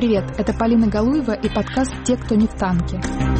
привет! Это Полина Галуева и подкаст «Те, кто не в танке».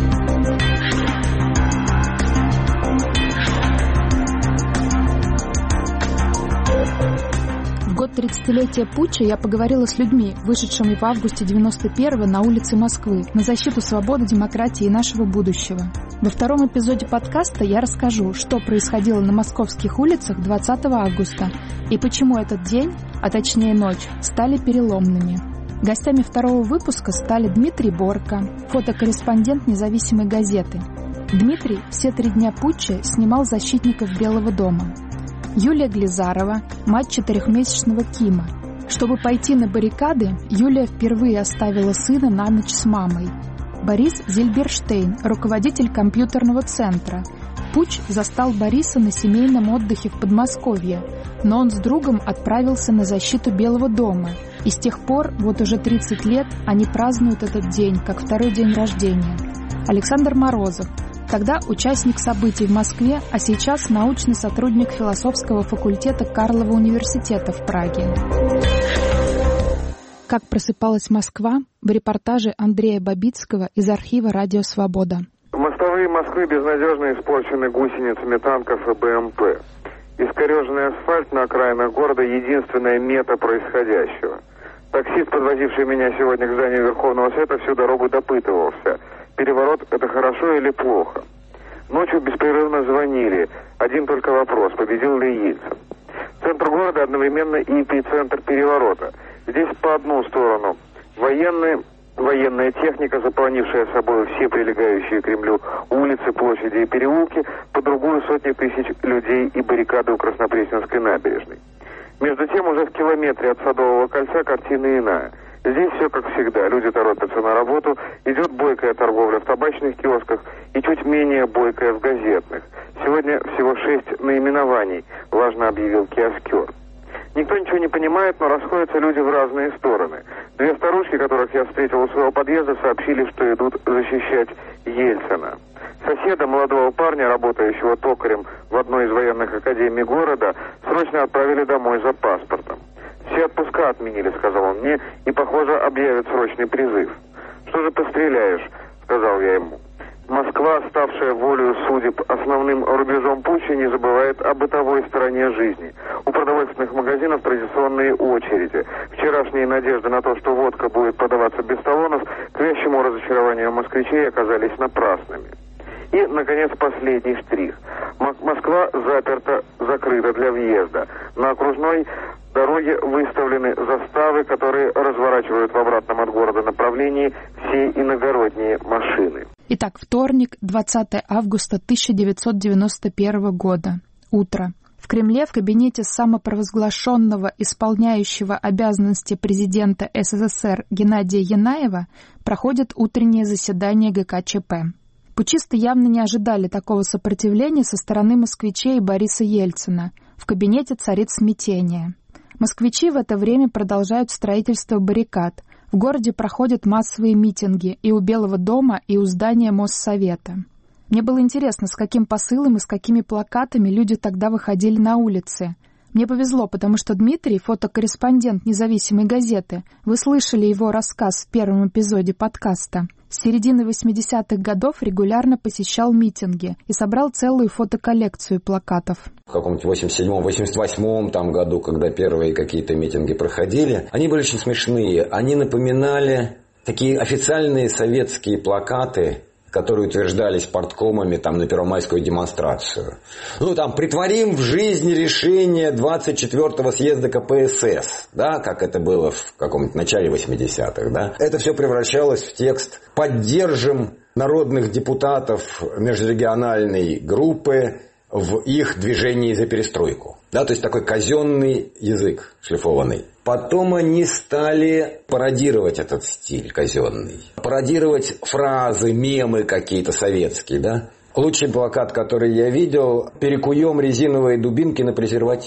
В год 30-летия путча я поговорила с людьми, вышедшими в августе 91-го на улицы Москвы на защиту свободы, демократии и нашего будущего. Во втором эпизоде подкаста я расскажу, что происходило на московских улицах 20 августа и почему этот день, а точнее ночь, стали переломными. Гостями второго выпуска стали Дмитрий Борко, фотокорреспондент независимой газеты. Дмитрий все 3 дня путча снимал защитников Белого дома. Юлия Глизарова, мать 4-месячного Кима. Чтобы пойти на баррикады, Юлия впервые оставила сына на ночь с мамой. Борис Зильберштейн, руководитель компьютерного центра. Путч застал Бориса на семейном отдыхе в Подмосковье, но он с другом отправился на защиту Белого дома. И с тех пор, вот уже 30 лет, они празднуют этот день, как второй день рождения. Александр Морозов. Тогда участник событий в Москве, а сейчас научный сотрудник философского факультета Карлова университета в Праге. Как просыпалась Москва в репортаже Андрея Бабицкого из архива «Радио Свобода». Мостовые Москвы безнадежно испорчены гусеницами танков и БМП. Искореженный асфальт на окраинах города — единственная мета происходящего. Таксист, подвозивший меня сегодня к зданию Верховного Совета, всю дорогу допытывался: переворот — это хорошо или плохо? Ночью беспрерывно звонили. Один только вопрос: победил ли Ельцин? Центр города одновременно и эпицентр переворота. Здесь по одну сторону военная техника, заполнившая собой все прилегающие к Кремлю улицы, площади и переулки, по другую сотни тысяч людей и баррикады у Краснопресненской набережной. Между тем, уже в километре от Садового кольца картина иная. Здесь все как всегда. Люди торопятся на работу, идет бойкая торговля в табачных киосках и чуть менее бойкая в газетных. Сегодня всего 6 наименований, важно объявил киоскер. Никто ничего не понимает, но расходятся люди в разные стороны. 2 старушки, которых я встретил у своего подъезда, сообщили, что идут защищать Ельцина. Соседа, молодого парня, работающего токарем в одной из военных академий города, срочно отправили домой за паспортом. «Все отпуска отменили», — сказал он мне, — «и, похоже, объявят срочный призыв». «Что же ты стреляешь?» — сказал я ему. Москва, ставшая волею судеб основным рубежом путча, не забывает о бытовой стороне жизни. У продовольственных магазинов традиционные очереди. Вчерашние надежды на то, что водка будет подаваться без талонов, к вящему разочарованию москвичей оказались напрасными. И, наконец, последний штрих. Москва закрыта для въезда. На окружной дороге выставлены заставы, которые разворачивают в обратном от города направлении все иногородние машины. Итак, вторник, 20 августа 1991 года. Утро. В Кремле в кабинете самопровозглашенного исполняющего обязанности президента СССР Геннадия Янаева проходит утреннее заседание ГКЧП. Путчисты явно не ожидали такого сопротивления со стороны москвичей и Бориса Ельцина. В кабинете царит смятение. Москвичи в это время продолжают строительство баррикад. В городе проходят массовые митинги и у Белого дома, и у здания Моссовета. Мне было интересно, с каким посылом и с какими плакатами люди тогда выходили на улицы. Мне повезло, потому что Дмитрий, фотокорреспондент независимой газеты, вы слышали его рассказ в первом эпизоде подкаста. С середины 80-х годов регулярно посещал митинги и собрал целую фотоколлекцию плакатов. В каком-нибудь 87-м, 88-м там году, когда первые какие-то митинги проходили, они были очень смешные. Они напоминали такие официальные советские плакаты, которые утверждались парткомами там, на первомайскую демонстрацию. «Притворим в жизнь решение 24-го съезда КПСС», да, как это было в каком-нибудь начале 80-х. Да. Это все превращалось в текст «Поддержим народных депутатов межрегиональной группы в их движении за перестройку». Да, то есть такой казенный язык шлифованный. Потом они стали пародировать этот стиль казенный. Пародировать фразы, мемы какие-то советские. Да? Лучший плакат, который я видел: «Перекуем резиновые дубинки на презервативы».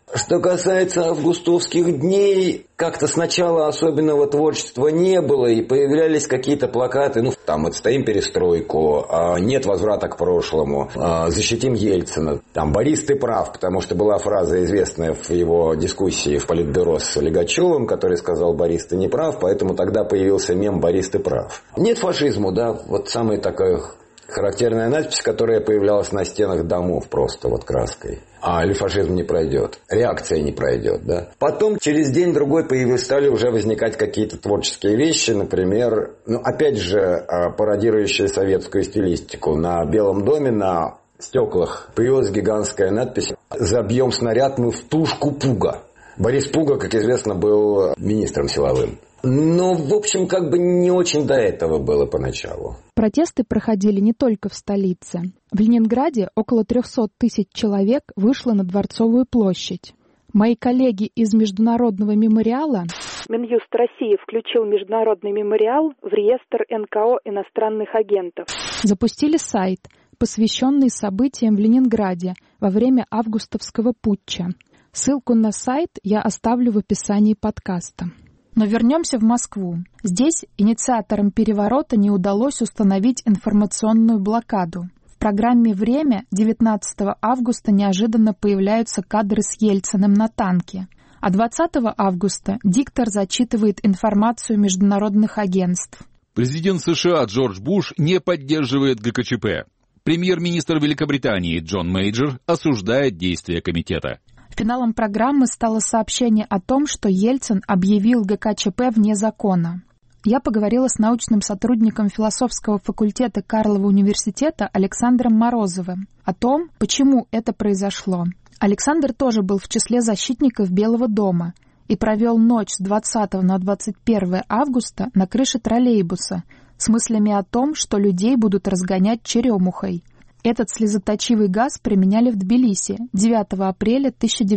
Что касается августовских дней, как-то сначала особенного творчества не было, и появлялись какие-то плакаты, там «Отстоим перестройку», «Нет возврата к прошлому», «Защитим Ельцина», «Борис, ты прав», потому что была фраза, известная в его дискуссии в Политбюро с Лигачевым, который сказал «Борис, ты не прав», поэтому тогда появился мем «Борис, ты прав». «Нет фашизму», вот самая такая характерная надпись, которая появлялась на стенах домов просто краской. Или фашизм не пройдет, реакция не пройдет, да. Потом через день-другой стали уже возникать какие-то творческие вещи, например, опять же, пародирующие советскую стилистику. На Белом доме, на стеклах появилась гигантская надпись «Забьем снаряд мы в тушку Пуга». Борис Пуга, как известно, был министром силовым. Но, в общем, не очень до этого было поначалу. Протесты проходили не только в столице. В Ленинграде около 300 тысяч человек вышло на Дворцовую площадь. Мои коллеги из Международного мемориала... Минюст России включил Международный мемориал в реестр НКО иностранных агентов. Запустили сайт, посвященный событиям в Ленинграде во время августовского путча. Ссылку на сайт я оставлю в описании подкаста. Но вернемся в Москву. Здесь инициаторам переворота не удалось установить информационную блокаду. В программе «Время» 19 августа неожиданно появляются кадры с Ельциным на танке. А 20 августа диктор зачитывает информацию международных агентств. Президент США Джордж Буш не поддерживает ГКЧП. Премьер-министр Великобритании Джон Мейджор осуждает действия комитета. Финалом программы стало сообщение о том, что Ельцин объявил ГКЧП вне закона. Я поговорила с научным сотрудником философского факультета Карлова университета Александром Морозовым о том, почему это произошло. Александр тоже был в числе защитников Белого дома и провел ночь с 20 на 21 августа на крыше троллейбуса с мыслями о том, что людей будут разгонять черемухой. Этот слезоточивый газ применяли в Тбилиси 9 апреля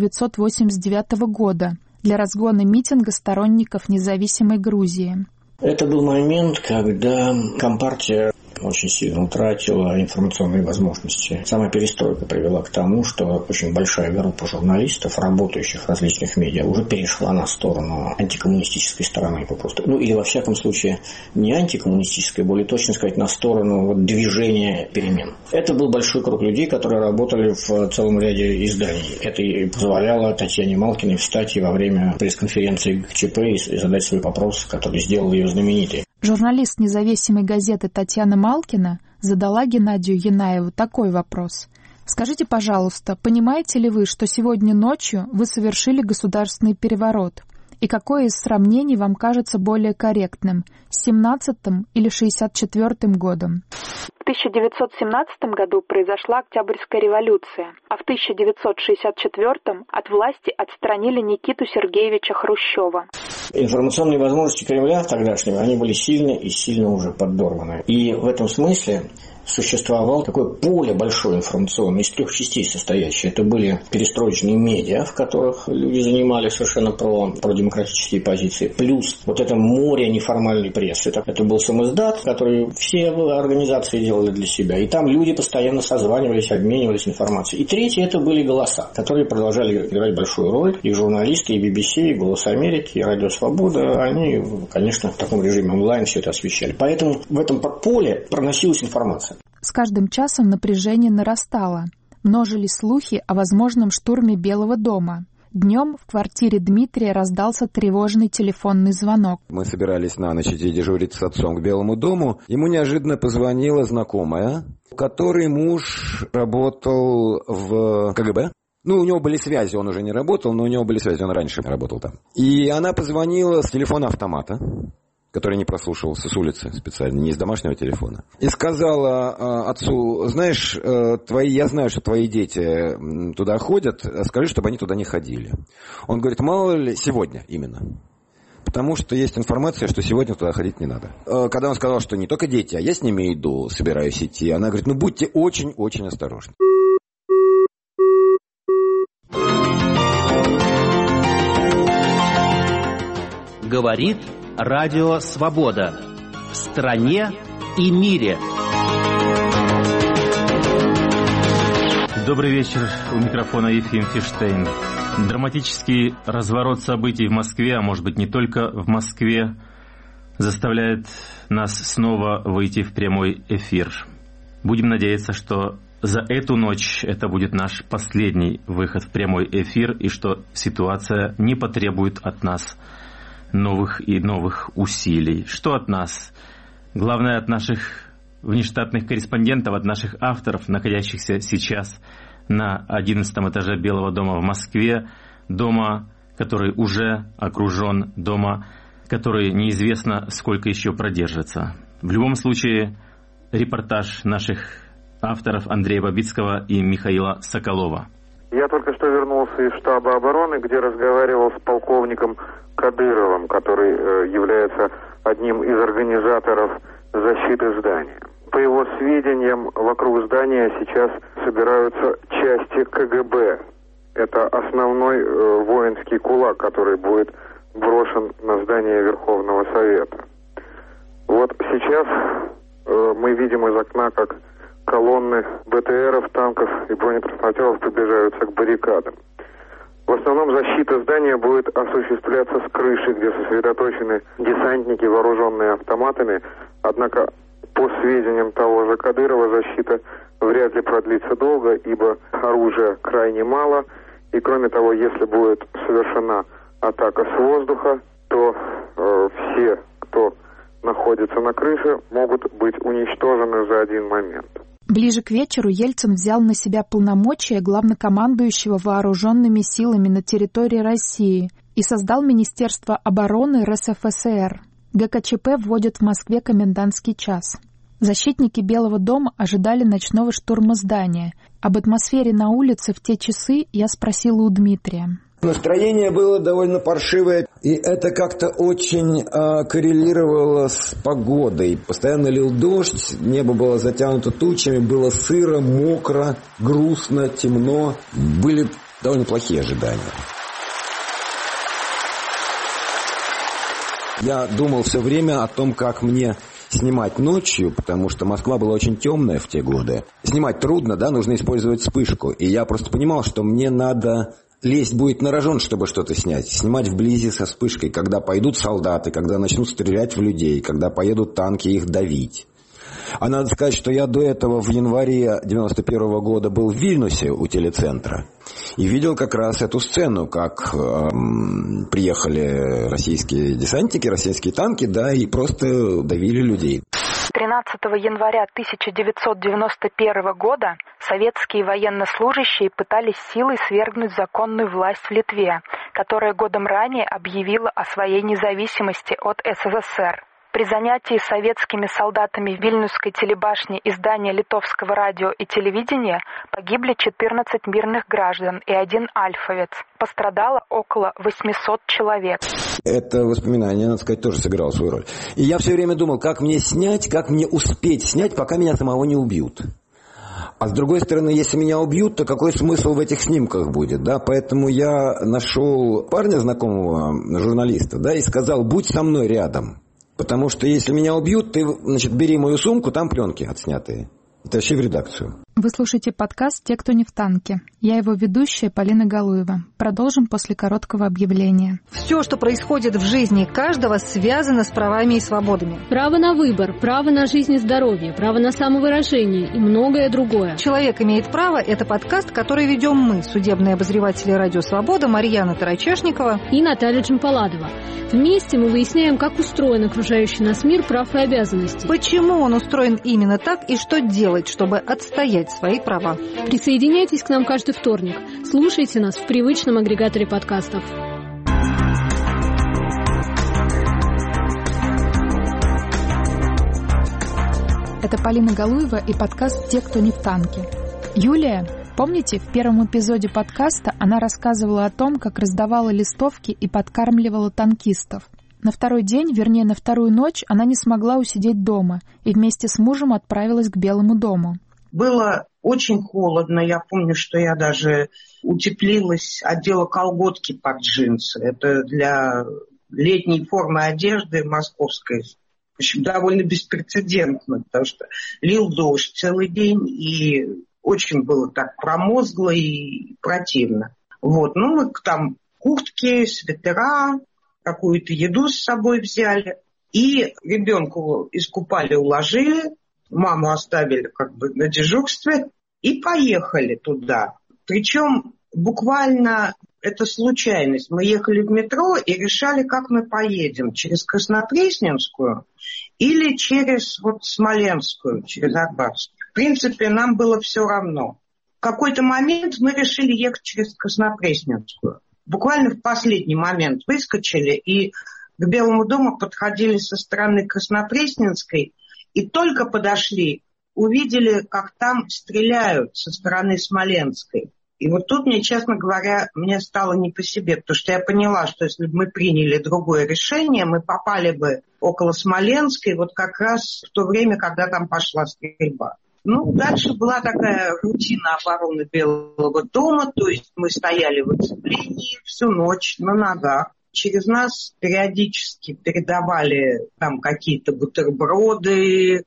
1989 года для разгона митинга сторонников независимой Грузии. Это был момент, когда Компартия очень сильно утратила информационные возможности. Сама перестройка привела к тому, что очень большая группа журналистов, работающих в различных медиа, уже перешла на сторону антикоммунистической стороны попросту. Или, во всяком случае, не антикоммунистической, более точно сказать, на сторону движения перемен. Это был большой круг людей, которые работали в целом ряде изданий. Это и позволяло Татьяне Малкиной встать и во время пресс-конференции ГКЧП и задать свой вопрос, который сделал ее знаменитой. Журналист независимой газеты Татьяна Малкина задала Геннадию Янаеву такой вопрос. Скажите, пожалуйста, понимаете ли вы, что сегодня ночью вы совершили государственный переворот? И какое из сравнений вам кажется более корректным, с 17-м или 64-м годом? В 1917 году произошла Октябрьская революция, а в 1964 от власти отстранили Никиту Сергеевича Хрущева. Информационные возможности Кремля тогдашнего, они были сильно и сильно уже подорваны. И в этом смысле существовало такое поле большое информационное, из 3 частей состоящее. Это были перестроечные медиа, в которых люди занимали совершенно продемократические позиции. Плюс это море неформальной прессы. Это был самиздат, который все организации делали для себя. И там люди постоянно созванивались, обменивались информацией. И третье, это были голоса, которые продолжали играть большую роль. И журналисты, и BBC, и «Голос Америки», и «Радио Свобода», они, конечно, в таком режиме онлайн все это освещали. Поэтому в этом поле проносилась информация. С каждым часом напряжение нарастало. Множились слухи о возможном штурме Белого дома. Днем в квартире Дмитрия раздался тревожный телефонный звонок. Мы собирались на ночь идти дежурить с отцом к Белому дому. Ему неожиданно позвонила знакомая, у которой муж работал в КГБ. У него были связи, он уже не работал, но у него были связи, он раньше работал там. И она позвонила с телефона автомата, который не прослушивался с улицы специально, не из домашнего телефона. И сказала отцу: знаешь, я знаю, что твои дети туда ходят, скажи, чтобы они туда не ходили. Он говорит: мало ли, сегодня именно. Потому что есть информация, что сегодня туда ходить не надо. Когда он сказал, что не только дети, а я с ними иду, собираюсь идти, она говорит: будьте очень-очень осторожны. Говорит Радио Свобода. В стране и мире. Добрый вечер. У микрофона Ефим Фиштейн. Драматический разворот событий в Москве, а может быть не только в Москве, заставляет нас снова выйти в прямой эфир. Будем надеяться, что за эту ночь это будет наш последний выход в прямой эфир, и что ситуация не потребует от нас новых и новых усилий. Что от нас? Главное, от наших внештатных корреспондентов, от наших авторов, находящихся сейчас на 11-м этаже Белого дома в Москве, дома, который уже окружен, дома, который неизвестно, сколько еще продержится. В любом случае, репортаж наших авторов Андрея Бабицкого и Михаила Соколова. Я только что вернулся из штаба обороны, где разговаривал с полковником Кадыровым, который является одним из организаторов защиты здания. По его сведениям, вокруг здания сейчас собираются части КГБ. Это основной воинский кулак, который будет брошен на здание Верховного Совета. Вот сейчас мы видим из окна, как колонны БТРов, танков и бронетранспортеров приближаются к баррикадам. В основном защита здания будет осуществляться с крыши, где сосредоточены десантники, вооруженные автоматами. Однако, по сведениям того же Кадырова, защита вряд ли продлится долго, ибо оружия крайне мало. И кроме того, если будет совершена атака с воздуха, то все, кто находится на крыше, могут быть уничтожены за один момент. Ближе к вечеру Ельцин взял на себя полномочия главнокомандующего вооруженными силами на территории России и создал Министерство обороны РСФСР. ГКЧП вводит в Москве комендантский час. Защитники Белого дома ожидали ночного штурма здания. Об атмосфере на улице в те часы я спросила у Дмитрия. Настроение было довольно паршивое, и это как-то очень коррелировало с погодой. Постоянно лил дождь, небо было затянуто тучами, было сыро, мокро, грустно, темно. Были довольно плохие ожидания. Я думал все время о том, как мне снимать ночью, потому что Москва была очень темная в те годы. Снимать трудно, да, нужно использовать вспышку. И я просто понимал, что мне надо лезть будет на рожон, чтобы что-то снять. Снимать вблизи со вспышкой, когда пойдут солдаты, когда начнут стрелять в людей, когда поедут танки их давить. А надо сказать, что я до этого в январе 91 года был в Вильнюсе у телецентра и видел как раз эту сцену, как приехали российские десантники, российские танки, да, и просто давили людей. 13 января 1991 года советские военнослужащие пытались силой свергнуть законную власть в Литве, которая годом ранее объявила о своей независимости от СССР. При занятии советскими солдатами Вильнюсской телебашни и здания Литовского радио и телевидения погибли 14 мирных граждан и 1 альфовец. Пострадало около 800 человек. Это воспоминание, надо сказать, тоже сыграло свою роль. И я все время думал, как мне снять, как мне успеть снять, пока меня самого не убьют. А с другой стороны, если меня убьют, то какой смысл в этих снимках будет, да? Поэтому я нашел парня, знакомого журналиста, да, и сказал: будь со мной рядом. Потому что если меня убьют, ты, значит, бери мою сумку, там пленки отснятые. Это вообще в редакцию. Вы слушаете подкаст «Те, кто не в танке». Я его ведущая Полина Галуева. Продолжим после короткого объявления. Все, что происходит в жизни каждого, связано с правами и свободами. Право на выбор, право на жизнь и здоровье, право на самовыражение и многое другое. «Человек имеет право» — это подкаст, который ведем мы, судебные обозреватели «Радио Свобода» Марьяна Тарачешникова и Наталья Джампаладова. Вместе мы выясняем, как устроен окружающий нас мир прав и обязанностей. Почему он устроен именно так и что делать, чтобы отстоять свои права. Присоединяйтесь к нам каждый вторник. Слушайте нас в привычном агрегаторе подкастов. Это Полина Галуева и подкаст «Те, кто не в танке». Юлия, помните, в первом эпизоде подкаста она рассказывала о том, как раздавала листовки и подкармливала танкистов. На второй день, вернее, на вторую ночь, она не смогла усидеть дома и вместе с мужем отправилась к Белому дому. Было очень холодно. Я помню, что я даже утеплилась, одела колготки под джинсы. Это для летней формы одежды московской. В общем, довольно беспрецедентно, потому что лил дождь целый день, и Очень было так промозгло и противно. Вот, ну, мы там куртки, свитера, какую-то еду с собой взяли. И ребенку искупали, уложили, маму оставили как бы на дежурстве и поехали туда. Причем буквально это случайность. Мы ехали в метро и решали, как мы поедем. Через Краснопресненскую или через вот Смоленскую, через Арбатскую. В принципе, нам было все равно. В какой-то момент мы решили ехать через Краснопресненскую. Буквально в последний момент выскочили и к Белому дому подходили со стороны Краснопресненской и только подошли, увидели, как там стреляют со стороны Смоленской. И вот тут мне, честно говоря, мне стало не по себе, потому что я поняла, что если бы мы приняли другое решение, мы попали бы около Смоленской, вот как раз в то время, когда там пошла стрельба. Ну, дальше была такая рутина обороны Белого дома, то есть мы стояли в оцеплении всю ночь на ногах. Через нас периодически передавали там какие-то бутерброды,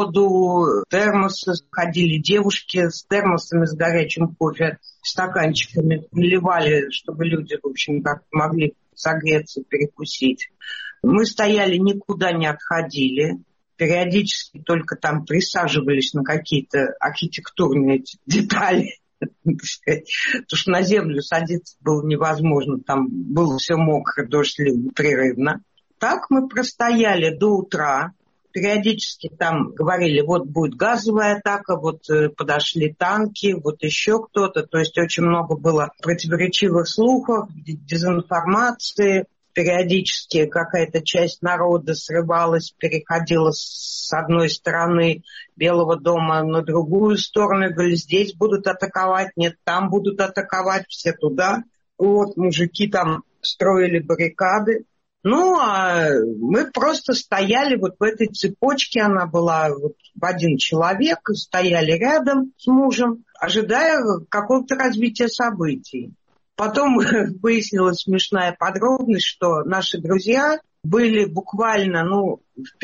воду, термосы. Ходили девушки с термосами с горячим кофе, стаканчиками. Наливали, чтобы люди, в общем, как-то могли согреться, перекусить. Мы стояли, никуда не отходили. Периодически только там присаживались на какие-то архитектурные детали. Потому что на землю садиться было невозможно, там было все мокро, дождь лил непрерывно. Так мы простояли до утра. Периодически там говорили, вот будет газовая атака, вот подошли танки, вот еще кто-то. То есть очень много было противоречивых слухов, дезинформации. Периодически какая-то часть народа срывалась, переходила с одной стороны Белого дома на другую сторону. Говорили, здесь будут атаковать, нет, там будут атаковать, все туда. Вот, мужики там строили баррикады. Ну, а мы просто стояли вот в этой цепочке, она была вот в один человек, стояли рядом с мужем, ожидая какого-то развития событий. Потом выяснилась смешная подробность, что наши друзья были буквально в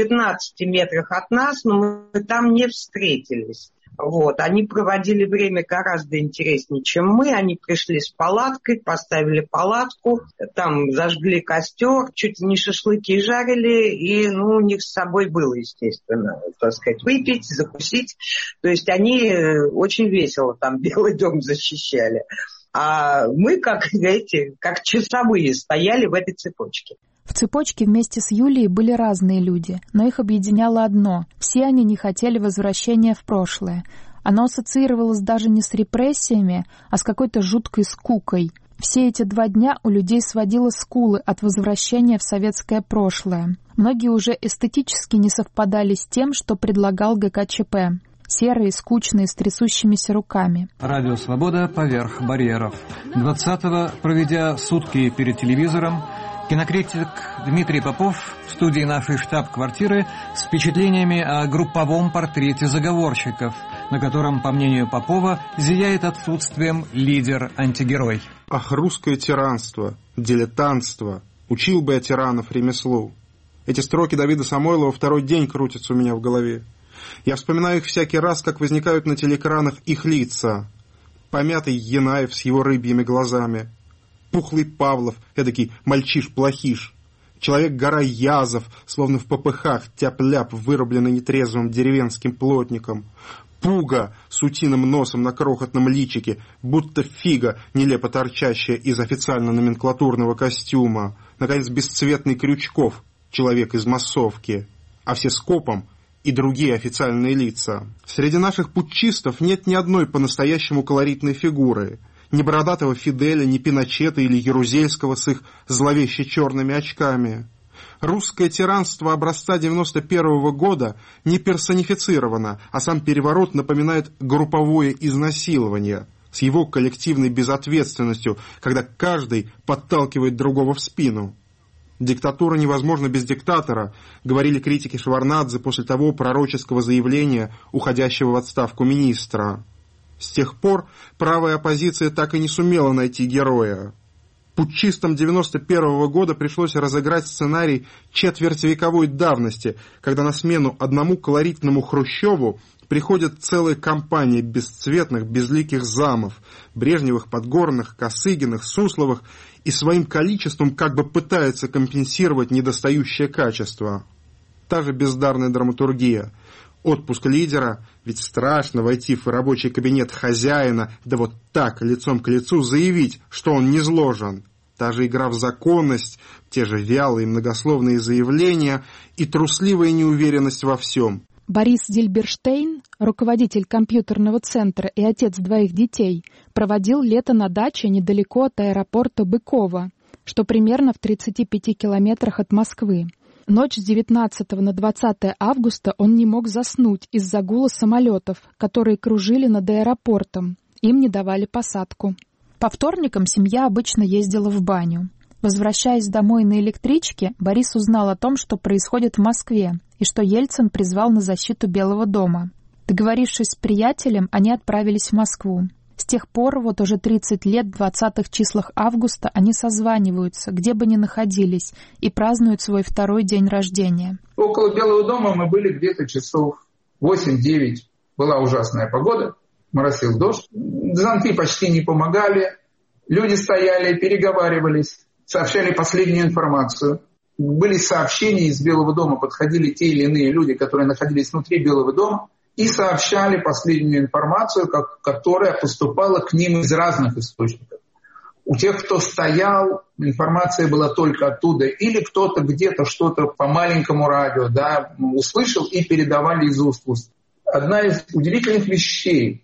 15 метрах от нас, но мы там не встретились. Вот. Они проводили время гораздо интереснее, чем мы. Они пришли с палаткой, поставили палатку, там зажгли костер, чуть не шашлыки жарили, и у них с собой было, естественно, так сказать, выпить, закусить. То есть они очень весело там Белый дом защищали. А мы, как часовые, стояли в этой цепочке. В цепочке вместе с Юлией были разные люди, но их объединяло одно – все они не хотели возвращения в прошлое. Оно ассоциировалось даже не с репрессиями, а с какой-то жуткой скукой. Все эти 2 дня у людей сводило скулы от возвращения в советское прошлое. Многие уже эстетически не совпадали с тем, что предлагал ГКЧП. Серые, скучные, с трясущимися руками. Радио «Свобода» поверх барьеров. 20-го, проведя сутки перед телевизором, кинокритик Дмитрий Попов в студии нашей штаб-квартиры с впечатлениями о групповом портрете заговорщиков, на котором, по мнению Попова, зияет отсутствием лидер-антигерой. Ах, русское тиранство, дилетантство, учил бы я тиранов ремеслу. Эти строки Давида Самойлова второй день крутятся у меня в голове. Я вспоминаю их всякий раз, как возникают на телеэкранах их лица. Помятый Янаев с его рыбьими глазами, пухлый Павлов, эдакий мальчиш-плохиш, человек-гора Язов, словно в попыхах, тяп-ляп, вырубленный нетрезвым деревенским плотником, Пуга с утиным носом на крохотном личике, будто фига, нелепо торчащая из официально-номенклатурного костюма, наконец, бесцветный Крючков, человек из массовки, а все скопом и другие официальные лица. Среди наших путчистов нет ни одной по-настоящему колоритной фигуры, ни бородатого Фиделя, ни Пиночета или Ярузельского с их зловеще черными очками. Русское тиранство образца 91-го года не персонифицировано, а сам переворот напоминает групповое изнасилование с его коллективной безответственностью, когда каждый подталкивает другого в спину. «Диктатура невозможна без диктатора», говорили критики Шеварднадзе после того пророческого заявления уходящего в отставку министра. С тех пор правая оппозиция так и не сумела найти героя. Путчистам 91-го года пришлось разыграть сценарий четвертьвековой давности, когда на смену одному колоритному Хрущеву приходят целые компании бесцветных, безликих замов, Брежневых, Подгорных, Косыгиных, Сусловых, и своим количеством как бы пытаются компенсировать недостающее качество. Та же бездарная драматургия. Отпуск лидера, ведь страшно войти в рабочий кабинет хозяина, да вот так, лицом к лицу, заявить, что он низложен. Та же игра в законность, те же вялые многословные заявления и трусливая неуверенность во всем. Борис Зильберштейн, руководитель компьютерного центра и отец 2 детей, проводил лето на даче недалеко от аэропорта Быково, что примерно в 35 километрах от Москвы. Ночь с 19 на 20 августа он не мог заснуть из-за гула самолетов, которые кружили над аэропортом. Им не давали посадку. По вторникам семья обычно ездила в баню. Возвращаясь домой на электричке, Борис узнал о том, что происходит в Москве, и что Ельцин призвал на защиту Белого дома. Договорившись с приятелем, они отправились в Москву. С тех пор, вот уже 30 лет, в 20-х числах августа, они созваниваются, где бы ни находились, и празднуют свой 2-й день рождения. Около Белого дома мы были где-то часов 8-9. Была ужасная погода, моросил дождь. Зонты почти не помогали. Люди стояли, переговаривались, сообщали последнюю информацию. Были сообщения из Белого дома, подходили те или иные люди, которые находились внутри Белого дома, и сообщали последнюю информацию, которая поступала к ним из разных источников. У тех, кто стоял, информация была только оттуда. Или кто-то где-то что-то по маленькому радио услышал и передавали из уст в уст. Одна из удивительных вещей.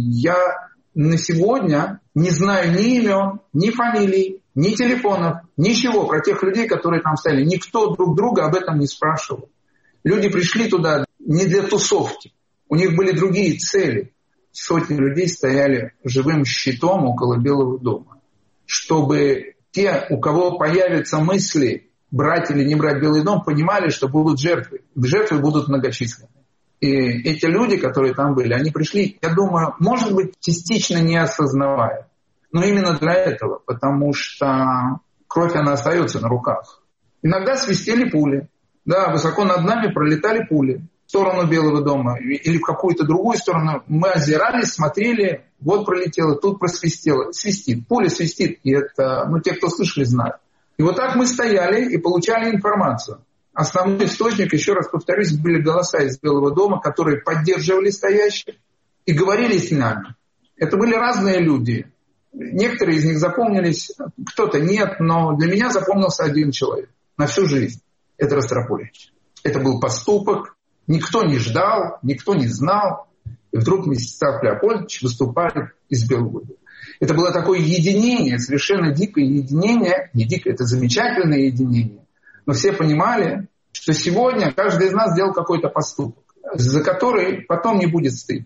Я на сегодня не знаю ни имен, ни фамилий, ни телефонов, ничего про тех людей, которые там стояли. Никто друг друга об этом не спрашивал. Люди пришли туда не для тусовки. У них были другие цели. Сотни людей стояли живым щитом около Белого дома. Чтобы те, у кого появятся мысли брать или не брать Белый дом, понимали, что будут жертвы. Жертвы будут многочисленны. И эти люди, которые там были, они пришли, я думаю, может быть, частично не осознавая. Но именно для этого, потому что кровь, она остается на руках. Иногда свистели пули. Да, высоко над нами пролетали пули в сторону Белого дома или в какую-то другую сторону. Мы озирались, смотрели, вот пролетело, тут просвистело. Свистит, пуля свистит. И это, те, кто слышали, знают. И вот так мы стояли и получали информацию. Основной источник, еще раз повторюсь, были голоса из Белого дома, которые поддерживали стоящих и говорили с нами. Это были разные люди. Некоторые из них запомнились, кто-то нет, но для меня запомнился один человек на всю жизнь. Это Ростропович. Это был поступок. Никто не ждал, никто не знал. И вдруг Мстислав Леопольдович выступает из Белого дома. Это было такое единение, совершенно дикое единение. Не дикое, это замечательное единение. Но все понимали, что сегодня каждый из нас сделал какой-то поступок, за который потом не будет стыдно.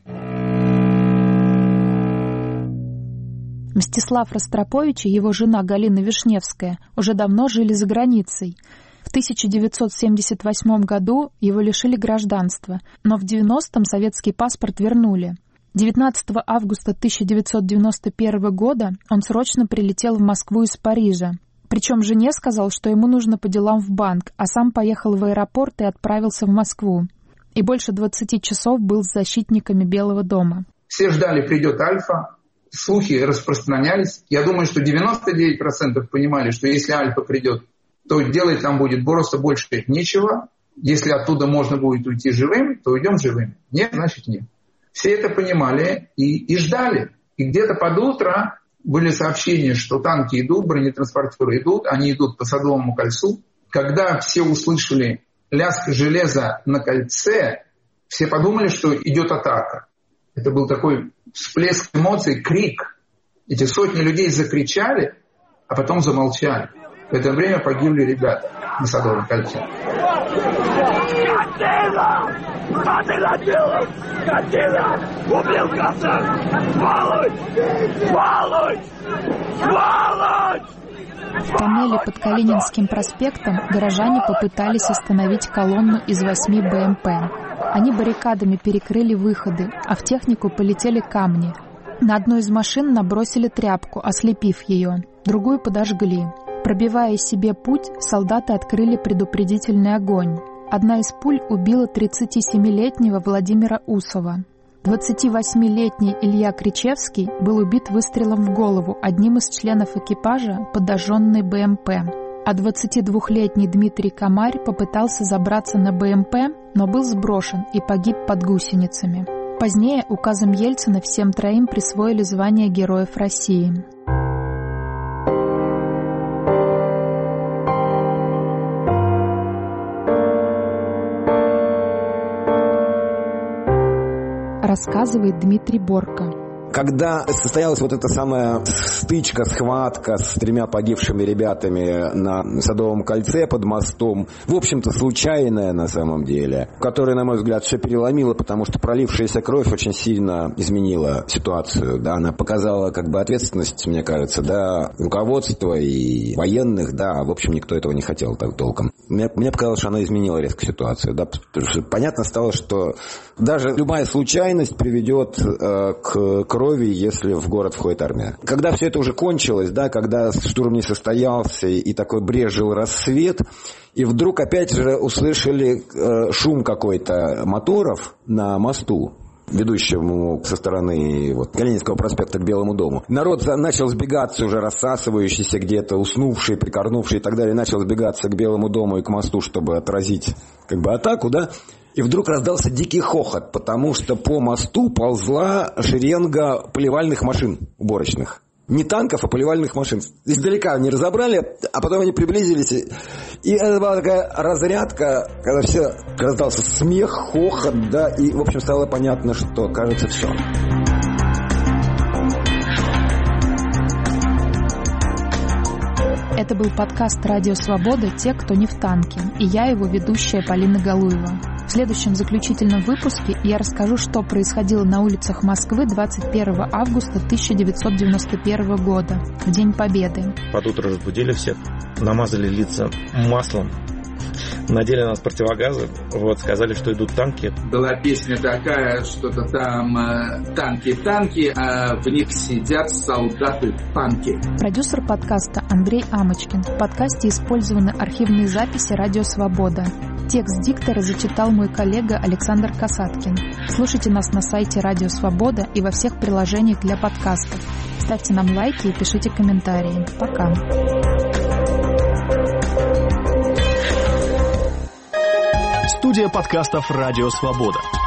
Мстислав Ростропович и его жена Галина Вишневская уже давно жили за границей. В 1978 году его лишили гражданства, но в 90-м советский паспорт вернули. 19 августа 1991 года он срочно прилетел в Москву из Парижа. Причем жене сказал, что ему нужно по делам в банк, а сам поехал в аэропорт и отправился в Москву. И больше 20 часов был с защитниками Белого дома. Все ждали, придет Альфа. Слухи распространялись. Я думаю, что 99% понимали, что если Альфа придет, то делать там будет просто больше нечего. Если оттуда можно будет уйти живым, то уйдем живым. Нет, значит нет. Все это понимали и ждали. И где-то под утро были сообщения, что танки идут, бронетранспортеры идут, они идут по Садовому кольцу. Когда все услышали лязг железа на кольце, все подумали, что идет атака. Это был такой всплеск эмоций, крик. Эти сотни людей закричали, а потом замолчали. В это время погибли ребята на Садовом кольце. Скотина! Скотина! Скотина! Убил Сволочь! Сволочь! Сволочь! В тоннеле под Калининским проспектом горожане попытались остановить колонну из 8 БМП. Они баррикадами перекрыли выходы, а в технику полетели камни. На одну из машин набросили тряпку, ослепив ее, другую подожгли. Пробивая себе путь, солдаты открыли предупредительный огонь. Одна из пуль убила 37-летнего Владимира Усова. 28-летний Илья Кричевский был убит выстрелом в голову одним из членов экипажа подожженной БМП. А 22-летний Дмитрий Комарь попытался забраться на БМП, но был сброшен и погиб под гусеницами. Позднее указом Ельцина всем троим присвоили звание Героев России. Рассказывает Дмитрий Борко. Когда состоялась вот эта самая стычка, схватка с 3 погибшими ребятами на Садовом кольце под мостом, в общем-то случайная на самом деле, которая, на мой взгляд, все переломила, потому что пролившаяся кровь очень сильно изменила ситуацию. Да, она показала как бы ответственность, мне кажется, да, руководства и военных, да, в общем, никто этого не хотел так толком. Мне показалось, что она изменила резко ситуацию, да, потому что понятно стало, что даже любая случайность приведет к крови, если в город входит армия. Когда все это уже кончилось, да, когда штурм не состоялся и такой брезжил рассвет, и вдруг опять же услышали шум какой-то моторов на мосту, ведущему со стороны Калининского проспекта к Белому дому. Народ начал сбегаться, уже рассасывающийся где-то, уснувший, прикорнувший и так далее, начал сбегаться к Белому дому и к мосту, чтобы отразить как бы атаку, да. И вдруг раздался дикий хохот, потому что по мосту ползла шеренга поливальных машин уборочных. Не танков, а поливальных машин. Издалека не разобрали, а потом они приблизились. И это была такая разрядка, когда все раздался смех, хохот, да, и, в общем, стало понятно, что, кажется, все. Это был подкаст «Радио Свобода. Те, кто не в танке». И я, его ведущая Полина Галуева. В следующем заключительном выпуске я расскажу, что происходило на улицах Москвы 21 августа 1991 года, в День Победы. Под утро разбудили всех, намазали лица маслом, надели на нас противогазы, сказали, что идут танки. Была песня такая, что-то там танки, а в них сидят солдаты-танки. Продюсер подкаста Андрей Амочкин. В подкасте использованы архивные записи «Радио Свобода». Текст диктора зачитал мой коллега Александр Касаткин. Слушайте нас на сайте «Радио Свобода» и во всех приложениях для подкастов. Ставьте нам лайки и пишите комментарии. Пока. Студия подкастов «Радио Свобода».